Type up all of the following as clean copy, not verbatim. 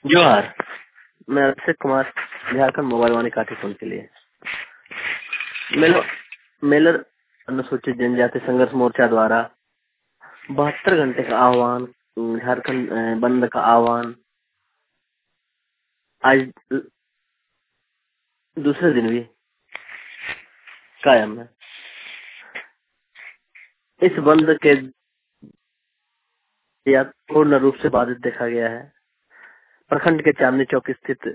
जोहार। मैं अभिषेक कुमार, झारखंड मोबाइल वाणी काठी फोन के लिए मेलर अनुसूचित जनजाति संघर्ष मोर्चा द्वारा 72 घंटे का आह्वान, झारखंड बंद का आह्वान आज दूसरे दिन भी कायम है। इस बंद के या पूर्ण रूप से बाधित देखा गया है। प्रखंड के चांदनी चौक स्थित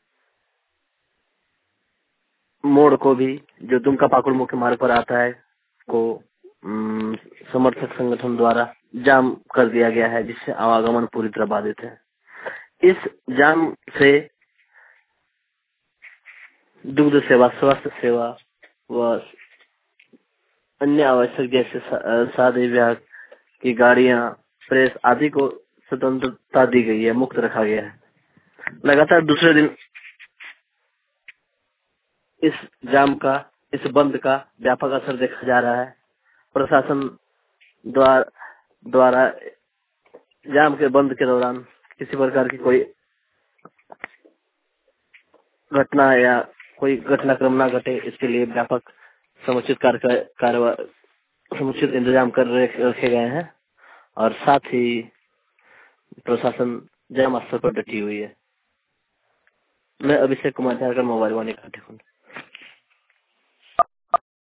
मोड़ को भी, जो दुमका पाकुड़ मुख्य मार्ग पर आता है, को समर्थक संगठन द्वारा जाम कर दिया गया है, जिससे आवागमन पूरी तरह बाधित है। इस जाम से दुग्ध सेवा, स्वास्थ्य सेवा व अन्य आवश्यक जैसे शादी विवाह की गाड़ियां, प्रेस आदि को स्वतंत्रता दी गई है, मुक्त रखा गया है। लगातार दूसरे दिन इस जाम का, इस बंद का व्यापक असर देखा जा रहा है। प्रशासन द्वारा जाम के बंद के दौरान किसी प्रकार की कोई घटना या कोई घटनाक्रम ना घटे, इसके लिए व्यापक समुचित समुचित इंतजाम कर रखे गए हैं और साथ ही प्रशासन जाम स्तर पर डटी हुई है। मैं अभिषेक कुमार, झारखंड मोबाइल वाणी काठी फोन।